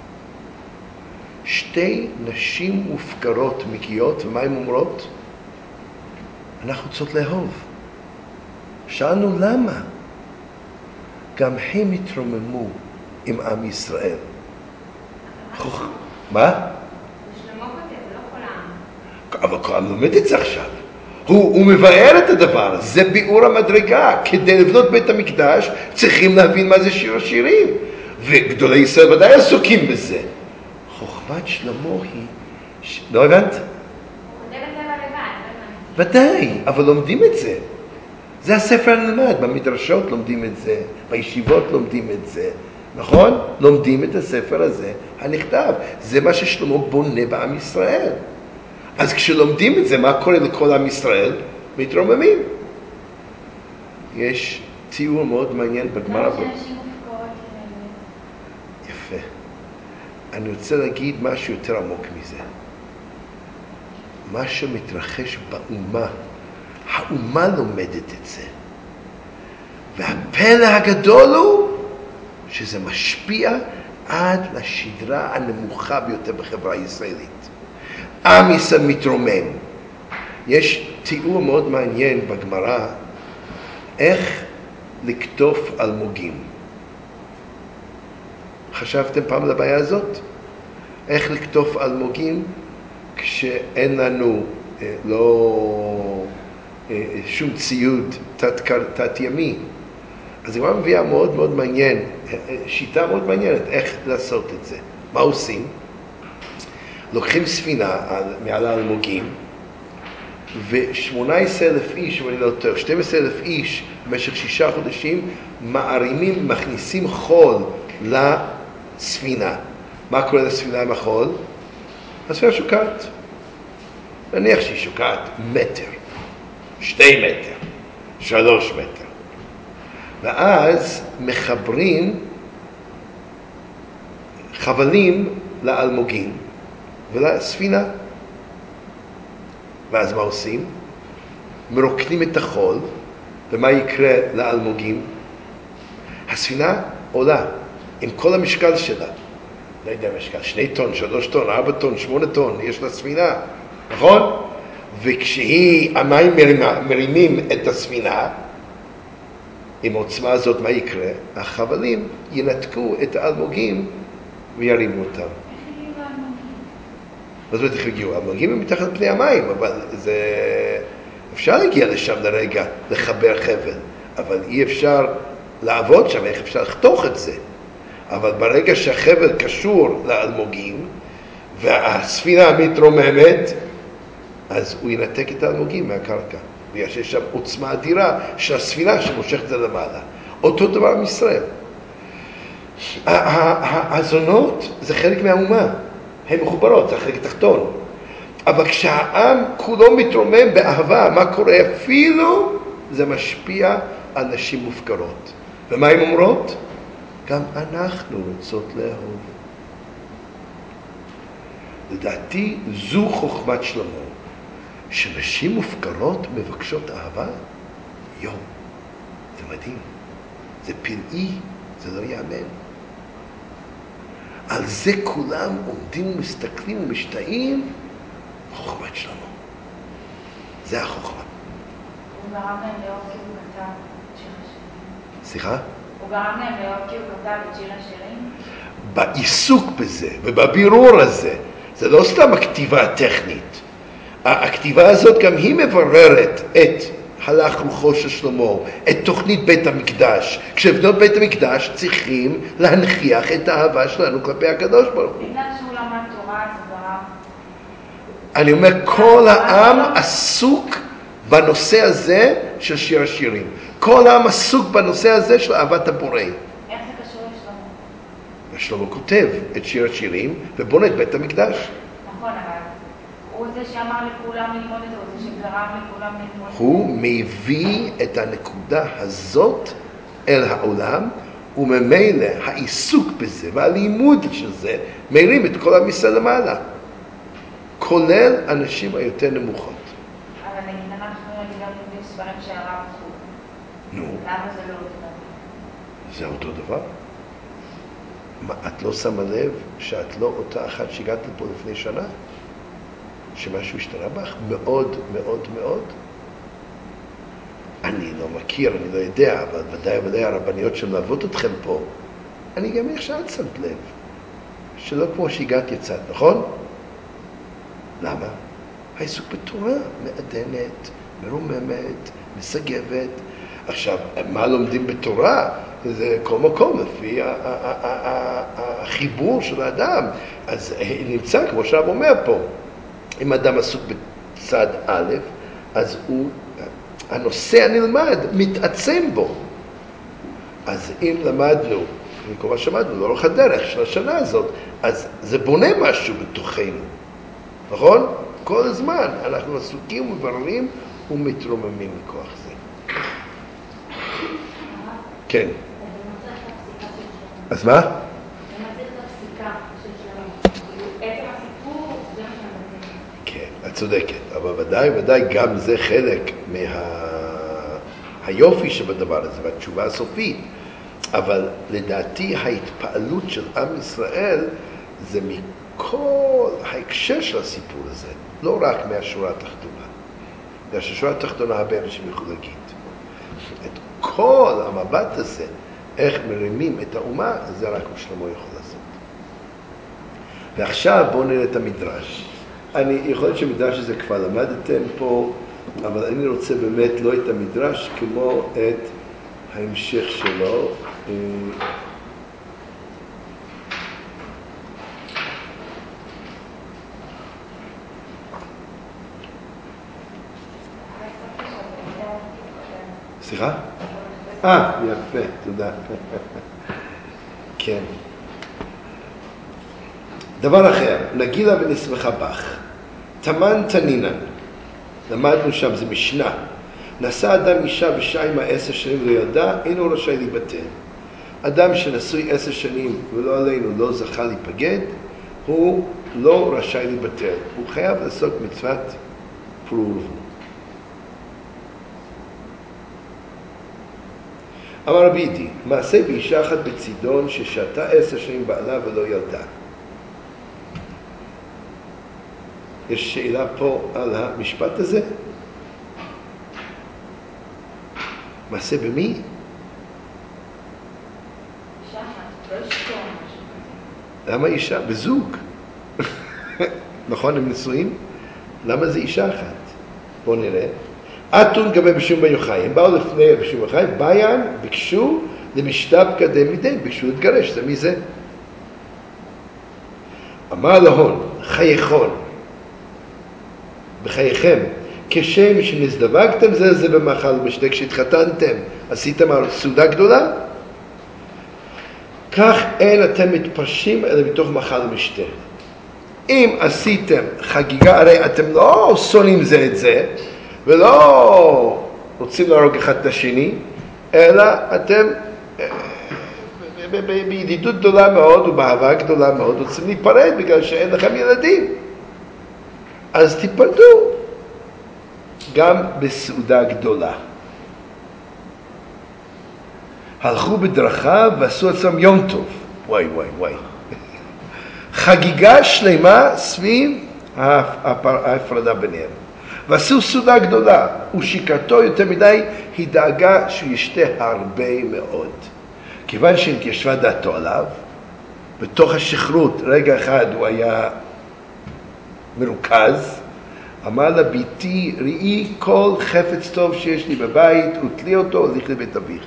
שתי נשים מופקרות מגיעות, ומה הן אומרות? אנחנו רוצות לאהוב. שאלנו למה? גם הם התרוממו עם עם ישראל. מה? אבל כל העם לומד את זה עכשיו. הוא מבאר את הדבר, זה ביאור המדרגה. כדי לבנות בית המקדש צריכים להבין מה זה שיר השירים. וגדולי ישראל ודאי עסוקים בזה. חוכמת שלמה היא... לא הבנת? ודאי, אבל לומדים את זה. זה הספר הנלמד, במדרשות לומדים את זה, בישיבות לומדים את זה, נכון? לומדים את הספר הזה הנכתב. זה מה ששלמה בונה בעם ישראל. אז כשלומדים את זה, מה קורה לכל עם ישראל? מתרוממים. יש תיאור מאוד מעניין בגמרא. למה שאנשים מופקעות כאלה? יפה. אני רוצה להגיד משהו יותר עמוק מזה. מה שמתרחש באומה, האומה לומדת את זה. והפלא הגדול הוא שזה משפיע עד לשדרה הנמוכה ביותר בחברה הישראלית. עם ישראל מתרומם. יש תיאור מאוד מעניין בגמרא איך לקטוף אלמוגים. חשבתם פעם על הבעיה הזאת? איך לקטוף אלמוגים כשאין לנו שום ציוד תת ימי? אז הגמרא מביאה מאוד מאוד מעניין, שיטה מאוד מעניינת איך לעשות את זה. מה עושים? לוקחים ספינה מעל האלמוגים, ו18,000 איש, אם אני לא טועה, 12,000 איש במשך 6 חודשים מערימים, מכניסים חול לספינה. מה קורה לספינה עם החול? הספינה שוקעת. נניח שהיא שוקעת 1 מטר, 2 מטר, 3 מטר. ואז מחברים חבלים לאלמוגים ולספינה. ואז מה עושים? מרוקנים את החול, ומה יקרה לאלמוגים? הספינה עולה עם כל המשקל שלה. לא יודע משקל, 2 טון, 3 טון, 4 טון, 8 טון, יש לה ספינה, נכון? המים מרימים את הספינה, עם העוצמה הזאת מה יקרה? החבלים ינתקו את האלמוגים וירימו אותם. איך הגיעו לאלמוגים? מה זאת אומרת איך הגיעו? האלמוגים הם מתחת פני המים, אבל אפשר להגיע לשם לרגע, לחבר חבל, אבל אי אפשר לעבוד שם, איך אפשר לחתוך את זה? אבל ברגע שהחבל קשור לאלמוגים והספינה מתרוממת, אז הוא ינתק את האלמוגים מהקרקע. ויש שם עוצמה אדירה של הספינה שמושכת את זה למעלה. אותו דבר עם ישראל. הזונות זה חלק מהאומה. הן מחוברות, זה החלק התחתון. אבל כשהעם כולו מתרומם באהבה, מה קורה? אפילו זה משפיע על נשים מופקרות. ומה הן אומרות? גם אנחנו רוצות לאהוב. לדעתי זו חוכמת שלמה. שנשים מופקרות מבקשות אהבה? יום, זה מדהים, זה פלאי, זה לא יאמן. על זה כולם עומדים ומסתכלים ומשתאים, חוכמת שלמה. זה החוכמה. הוא גרם להם לאהוב כי הוא כתב את שיר השירים. סליחה? הוא גרם להם לאהוב כי הוא כתב את שיר השירים? בעיסוק בזה ובבירור הזה, זה לא סתם הכתיבה הטכנית. הכתיבה הזאת גם היא מבררת את הלך רוחו של שלמה, את תוכנית בית המקדש. כשבנות בית המקדש צריכים להנכיח את האהבה שלנו כלפי הקדוש ברוך הוא. בגלל שהוא למד תורה, זה גרם. אני אומר, כל העם עסוק בנושא הזה של שיר השירים. כל העם עסוק בנושא הזה של אהבת הבורא. איך זה קשור לשלמה? שלמה כותב את שיר השירים ובונה את בית המקדש. נכון, אבל הוא זה שאמר לכולם ללמוד את זה, הוא זה שגרם לכולם ללמוד את זה. הוא מביא את הנקודה הזאת אל העולם, וממילא העיסוק בזה והלימוד של זה מרים את כל עם ישראל למעלה, כולל אנשים היותר נמוכות. אבל נגיד אנחנו גם לומדים ספרים שהרב עשו. נו, למה זה לא אותו דבר? זה אותו דבר. מה, את לא שמה לב שאת לא אותה אחת שהגעת לפה לפני שנה? שמשהו השתנה בך מאוד מאוד מאוד? אני לא מכיר, אני לא יודע, אבל ודאי הרבניות שמלוות אתכם פה, אני גם איך שאת שמת לב, שלא כמו שהגעת יצאת, נכון? למה? העיסוק בתורה מעדנת, מרוממת, מסגבת. עכשיו, מה לומדים בתורה? זה כל מקום, לפי החיבור של האדם. אז נמצא, כמו שהרב אומר פה, אם אדם עסוק בצד א', אז הוא, הנושא הנלמד מתעצם בו. אז אם למדנו, כל מה שמדנו, לאורך הדרך של השנה הזאת, אז זה בונה משהו בתוכנו, נכון? כל הזמן אנחנו עסוקים ומבררים ומתרוממים מכוח זה. כן. אז מה? זה מצליח את הפסיקה של שלנו. עצם הסיפור, זה מה שמדהים. כן, את צודקת, אבל ודאי גם זה חלק היופי שבדבר הזה, והתשובה הסופית. אבל לדעתי ההתפעלות של עם ישראל זה מכל ההקשר של הסיפור הזה, לא רק מהשורה התחתונה. מהשורה התחתונה הרבה אנשים יכולים להגיד. את כל המבט הזה, איך מרימים את האומה, זה רק שלמה יכול לעשות. ועכשיו בואו נראה את המדרש. יכול להיות שהמדרש הזה כבר למדתם פה, אבל אני רוצה באמת לא את המדרש כמו את ההמשך שלו. סליחה? יפה, תודה. כן. דבר אחר, נגילה ונשמחה בך. תמן תנינן. למדנו שם, זה משנה. נשא אדם אישה ושיימה 10 שנים לא ידע, אינו רשאי להיבטל. אדם שנשוי 10 שנים ולא עלינו לא זכה להיפגד, הוא לא רשאי להיבטל. הוא חייב לעשות מצוות פרו ורבו. אמר רבי ידי, מעשה באישה אחת בצידון ששהתה 10 שנים בעלה ולא ילדה. יש שאלה פה על המשפט הזה? מעשה במי? אישה אחת, לא אשתו משהו כזה. למה אישה? בזוג. נכון, הם נשואים? למה זה אישה אחת? בואו נראה. אתון גבי בשום בן יוחאי. הם באו לפני בשום בן יוחאי, ביין, ביקשו למשתב קדם מדין, ביקשו להתגרש. זה מי זה? אמר להון, חייכון, בחייכם, כשם שנזדווגתם זה לזה במאכל ומשתה, כשהתחתנתם, עשיתם סעודה גדולה? כך אין אתם מתפרשים אלא מתוך מאכל ומשתה. אם עשיתם חגיגה, הרי אתם לא שונאים זה את זה, ולא רוצים להרוג אחד את השני, אלא אתם בידידות גדולה מאוד ובאהבה גדולה מאוד רוצים להיפרד בגלל שאין לכם ילדים. אז תיפרדו גם בסעודה גדולה. הלכו בדרכיו ועשו עצמם יום טוב. וואי. חגיגה שלמה סביב ההפרדה ביניהם. ועשו סעודה גדולה, ושיקתו יותר מדי, היא דאגה שהוא ישתה הרבה מאוד. כיוון שהתיישבה דעתו עליו, בתוך השכרות, רגע אחד הוא היה מרוכז, אמר לה, ביתי, ראי כל חפץ טוב שיש לי בבית, ותלי אותו, הוליך לבית אביך.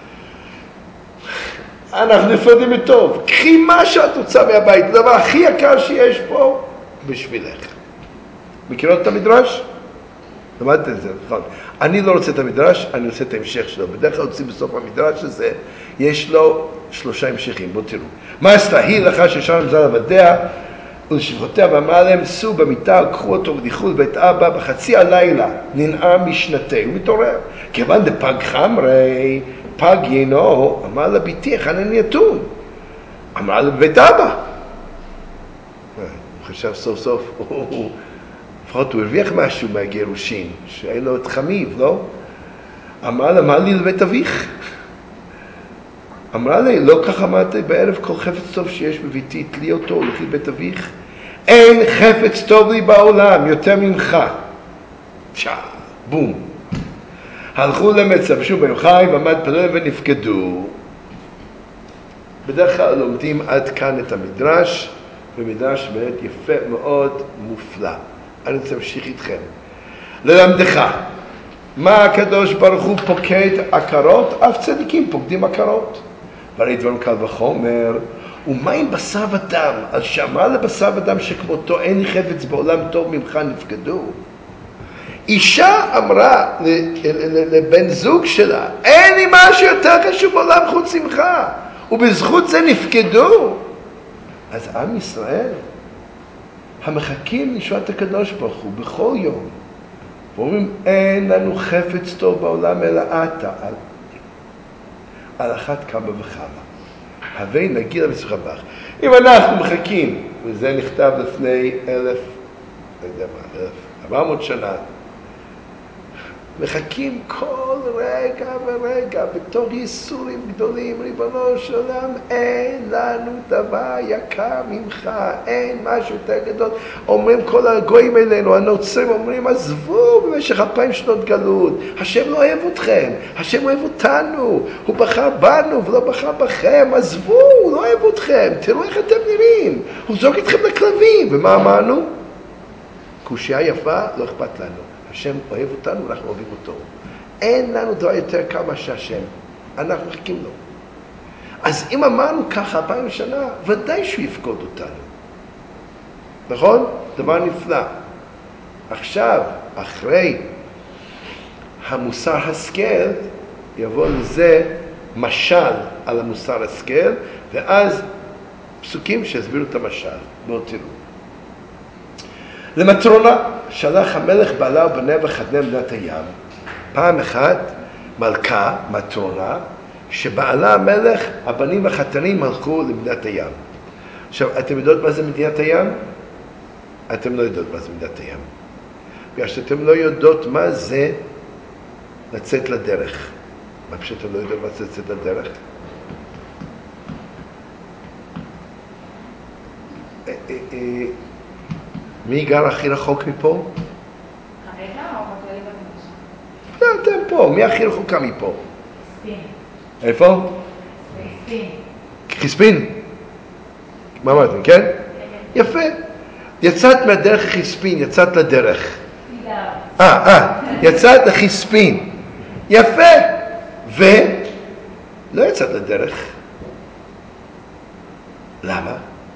אנחנו נפרדים בטוב, קחי מה שאת רוצה מהבית, הדבר הכי יקר שיש פה, בשבילך. מכירות את המדרש? למדת את זה, נכון. אני לא רוצה את המדרש, אני רוצה את ההמשך שלו. בדרך כלל רוצים בסוף המדרש הזה, יש לו 3 המשכים, בואו תראו. מה עשתה? היא לאחר ששם נמזל עבדיה, ולשבחותיה ואמרה להם, סעו במיטה, קחו אותו ודיחו לבית אבא, בחצי הלילה ננעם משנתי, הוא מתעורר. כיוון דפג חמרי, פג יינו, אמר לה, ביתי, היכן אני יתום? אמרה לה, בבית אבא. הוא חשב סוף סוף, לפחות הוא הרוויח משהו מהגירושין, שאין לו את חמיב, לא? אמרה לה, מה לי לבית אביך? אמרה לי, לא כך אמרתי בערב, כל חפץ טוב שיש בביתי, תלי אותו, לכי בית אביך. אין חפץ טוב לי בעולם, יותר ממך. בום. הלכו למצב שוב בן יוחאי, ועמד פניהם ונפקדו. בדרך כלל לומדים עד כאן את המדרש, ומדרש באמת יפה מאוד, מופלא. אני רוצה להמשיך איתכם. ללמדך, מה הקדוש ברוך הוא פוקד עקרות? אף צדיקים פוקדים עקרות. והרי דברים קל וחומר, ומה עם בשר ודם? אז שאמרה לבשר ודם שכמותו אין לי חפץ בעולם טוב ממך נפקדו. אישה אמרה לבן זוג שלה, אין לי משהו יותר חשוב בעולם חוץ ממך, ובזכות זה נפקדו. אז עם ישראל, המחכים לישועת הקדוש ברוך הוא בכל יום, ואומרים, אין לנו חפץ טוב בעולם אלא אתה, על אחת כמה וכמה. הווה נגיע לבשרך בך. אם אנחנו מחכים, וזה נכתב לפני 1400 שנה, מחכים כל רגע ורגע בתור ייסורים גדולים, ריבונו של עולם, אין לנו דבר יקר ממך, אין משהו יותר גדול. אומרים כל הגויים אלינו, הנוצרים אומרים, עזבו במשך 2000 שנות גלות, השם לא אוהב אתכם, השם אוהב אותנו, הוא בחר בנו ולא בחר בכם, עזבו, הוא לא אוהב אתכם, תראו איך אתם נראים, הוא זורק אתכם לכלבים. ומה אמרנו? קושיה יפה, לא אכפת לנו. השם אוהב אותנו, אנחנו אוהבים אותו. אין לנו דבר יותר קל מאשר השם. אנחנו מחכים לו. אז אם אמרנו ככה 2000 שנה, ודאי שהוא יפקוד אותנו. נכון? דבר נפלא. עכשיו, אחרי המוסר השכל, יבוא לזה משל על המוסר השכל, ואז פסוקים שהסבירו את המשל. בואו תראו. למטרונה שלח המלך בעלה ובניה וחתניה למדינת הים. פעם אחת מלכה, מטרונה, שבעלה המלך, הבנים והחתנים הלכו למדינת הים. עכשיו, אתם יודעות מה זה מדינת הים? אתם לא יודעות מה זה מדינת הים. בגלל שאתם לא יודעות מה זה לצאת לדרך. מה פשוט אתם לא יודעות מה זה לצאת לדרך? מי גר הכי רחוק מפה? כרגע או בכללי בממשלה? לא, אתם פה. מי הכי רחוקה מפה? חספין. איפה? חספין. חספין? מה אמרתם, כן? יפה. יצאת מהדרך חספין, יצאת לדרך. יצאת לחספין. יפה. לא יצאת לדרך. למה?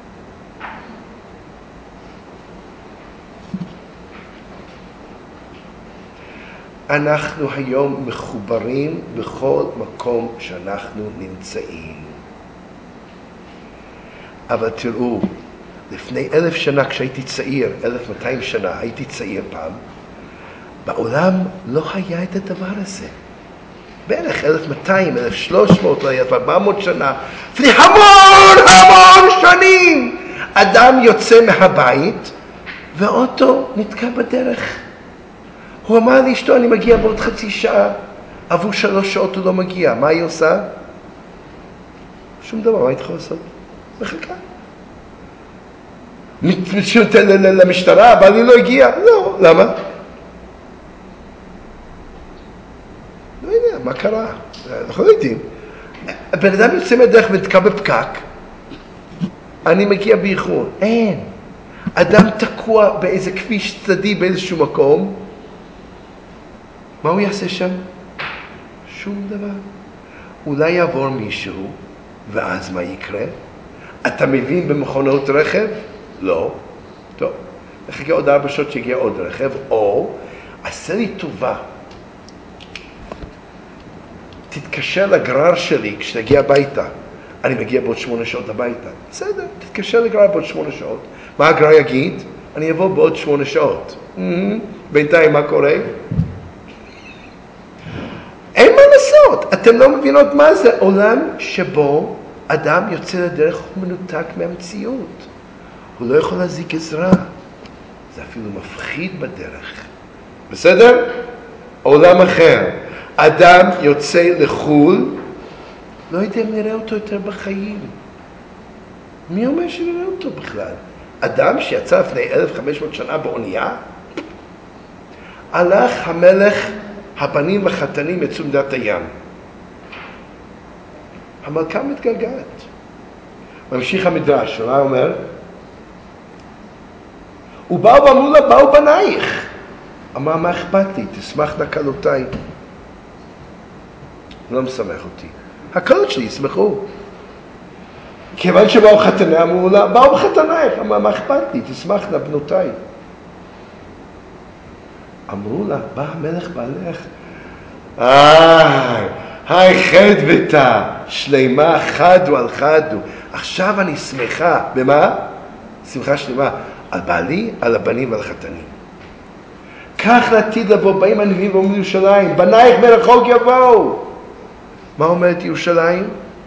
אנחנו היום מחוברים בכל מקום שאנחנו נמצאים. אבל תראו, לפני 1000 שנה כשהייתי צעיר, 1200 שנה, הייתי צעיר פעם, בעולם לא היה את הדבר הזה. בערך 1200, 1300, 1400 שנה, לפני המון שנים, אדם יוצא מהבית ואוטו נתקע בדרך. הוא אמר לאשתו, אני מגיע בעוד חצי שעה. עבור 3 שעות הוא לא מגיע. מה היא עושה? שום דבר, מה היא צריכה לעשות? מחכה. מתקשרת למשטרה, אבל היא לא הגיעה. לא, למה? לא יודע, מה קרה? אנחנו לא יודעים. הבן אדם יוצא מהדרך ונתקע בפקק. אני מגיע באיחור. אין. אדם תקוע באיזה כביש צדדי באיזשהו מקום. מה הוא יעשה שם? שום דבר. אולי יעבור מישהו, ואז מה יקרה? אתה מבין במכונות רכב? לא. טוב. נחכה עוד 4 שעות שיגיע עוד רכב, או עשה לי טובה. תתקשר לגרר שלי כשתגיע הביתה. אני מגיע בעוד 8 שעות הביתה. בסדר, תתקשר לגרר בעוד 8 שעות. מה הגרר יגיד? אני אבוא בעוד 8 שעות. בינתיים מה קורה? אין מה לעשות. אתם לא מבינות מה זה עולם שבו אדם יוצא לדרך, הוא מנותק מהמציאות. הוא לא יכול להזיק עזרה. זה אפילו מפחיד בדרך. בסדר? עולם אחר. אדם יוצא לחול, לא יודע אם נראה אותו יותר בחיים. מי אומר שנראה אותו בכלל? אדם שיצא לפני 1500 שנה באונייה, הלך המלך, הבנים והחתנים יצאו מדינת הים. המלכה מתגעגעת. ממשיך המדרש, מה אומר? ובאו ואמרו לה, באו בנייך. אמר, מה אכפת לי? תשמח לקלותיי. לא משמח אותי. הקלות שלי ישמחו. כיוון שבאו חתניה, אמרו לה, באו בחתנייך. אמר, מה אכפת לי? תשמח לבנותיי. אמרו לה, בא המלך בעלך. היי חדוותה, שלמה, חדו על חדו. עכשיו אני שמחה. במה? שמחה שלמה. על בעלי, על הבנים ועל החתנים. כך לעתיד לבוא, באים הנביאים ואומרים ירושלים, בנייך מרחוק יבואו. מה אומרת ירושלים?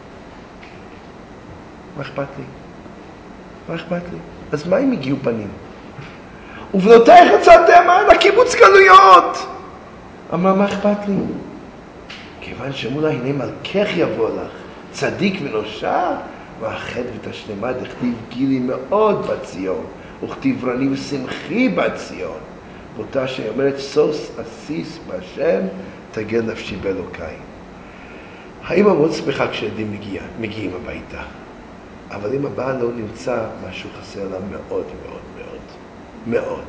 מה אכפת לי? מה אכפת לי? אז מה אם הגיעו בנים? ובנותייך יצאתם לקיבוץ גלויות. אמרה, מה אכפת לי? כיוון שאמרו לה, הנה מלכך יבוא לך, צדיק ונושע, והחדוותה השלמה דכתיב גילי מאוד בציון, וכתיב רני ושמחי בציון. באותה שאומרת, סוס אסיס בהשם, תגל נפשי באלוקיי. האמא מאוד שמחה כשילדים מגיעים הביתה. אבל אם הבעל לא נמצא, משהו חסר לה מאוד מאוד מאוד. מאוד.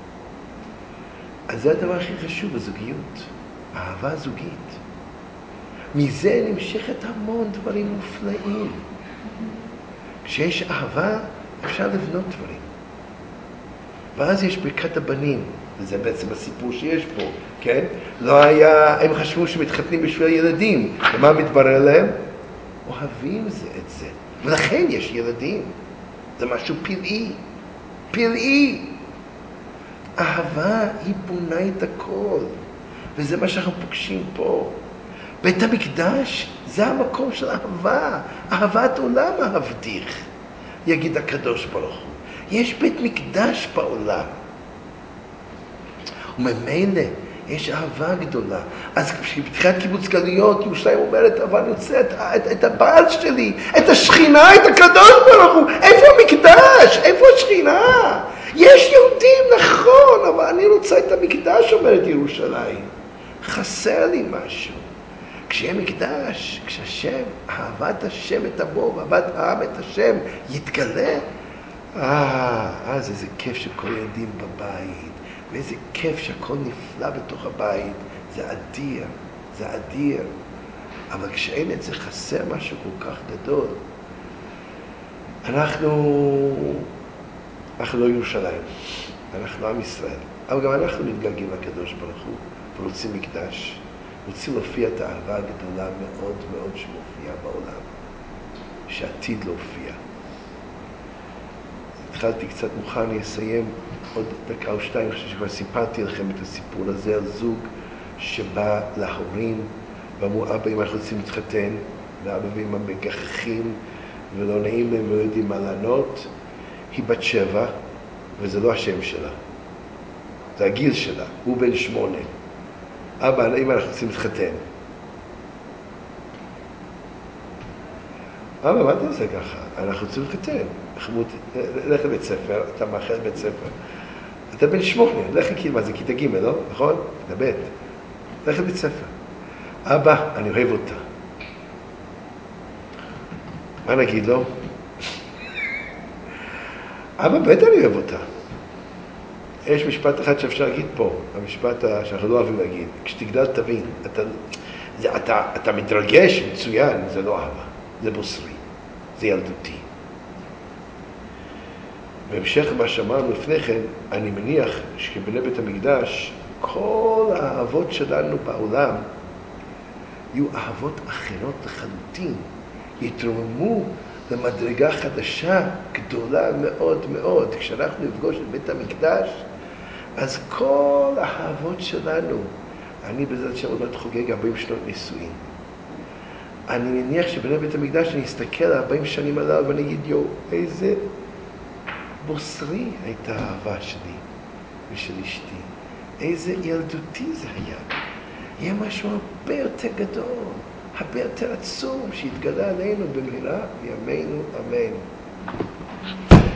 אז זה הדבר הכי חשוב בזוגיות. אהבה זוגית. מזה נמשכת המון דברים מופלאים. כשיש אהבה, אפשר לבנות דברים. ואז יש ברכת הבנים, וזה בעצם הסיפור שיש פה, כן? לא היה, הם חשבו שמתחתנים בשביל ילדים, ומה מתברר להם? אוהבים זה את זה, ולכן יש ילדים. זה משהו פלאי, פלאי. אהבה היא בונה את הכל, וזה מה שאנחנו פוגשים פה. בית המקדש זה המקום של אהבה, אהבת עולם אהבתיך, יגיד הקדוש ברוך הוא. יש בית מקדש בעולם, וממילא יש אהבה גדולה. אז בתחילת קיבוץ גלויות ירושלים אומרת, אבל אני רוצה את הבעל שלי, את השכינה, את הקדוש ברוך הוא. איפה המקדש? איפה השכינה? יש יהודים, נכון, אבל אני רוצה את המקדש, אומרת ירושלים. חסר לי משהו. כשיהיה מקדש, כשהשם, אהבת השם את הבור, אהבת העם את השם, יתגלה. אז איזה כיף שכל ילדים בבית, ואיזה כיף שהכל נפלא בתוך הבית. זה אדיר, זה אדיר. אבל כשאין את זה, חסר משהו כל כך גדול. אנחנו לא ירושלים, אנחנו עם ישראל. אבל גם אנחנו מתגעגעים לקדוש ברוך הוא, ורוצים מקדש. רוצים להופיע את האהבה הגדולה מאוד מאוד שמופיעה בעולם, שעתיד להופיע. התחלתי קצת מוכן, אני אסיים עוד דקה או שתיים, אני חושב שכבר סיפרתי לכם את הסיפור הזה על זוג שבא להורים ואמרו, אבא, אם אנחנו רוצים להתחתן, ואבא ואמא מגחכים ולא נעים להם ולא יודעים מה לענות. היא בת 7 וזה לא השם שלה, זה הגיל שלה, הוא בן 8. אבא, אם אנחנו רוצים להתחתן. אבא, מה אתה עושה ככה? אנחנו רוצים להתחתן. חמוד, לך לבית ספר, אתה מאחר בית ספר. אתה בן 8, לך כאילו, מה זה כיתה ג', לא? נכון? כיתה ב'. לך לבית ספר. אבא, אני אוהב אותה. מה נגיד לו? אבא, בטח אני אוהב אותה. יש משפט אחד שאפשר להגיד פה, המשפט שאנחנו לא אוהבים להגיד. כשתגדל תבין, אתה מתרגש, מצוין, זה לא אהבה, זה בוסרי, זה ילדותי. בהמשך מה שאמרנו לפני כן, אני מניח שכבני בית המקדש, כל האהבות שלנו בעולם יהיו אהבות אחרות לחלוטין, יתרוממו למדרגה חדשה, גדולה מאוד מאוד. כשאנחנו נפגוש את בית המקדש, אז כל האהבות שלנו, אני בעזרת שם עוד מעט חוגג 40 שנות נישואין. אני מניח שבני בית המקדש אני אסתכל על 40 שנים עליו ואני אגיד, איזה בוסרי הייתה האהבה שלי ושל אשתי. איזה ילדותי זה היה. יהיה משהו הרבה יותר גדול, הרבה יותר עצום, שיתגלה עלינו במהרה בימינו אמן.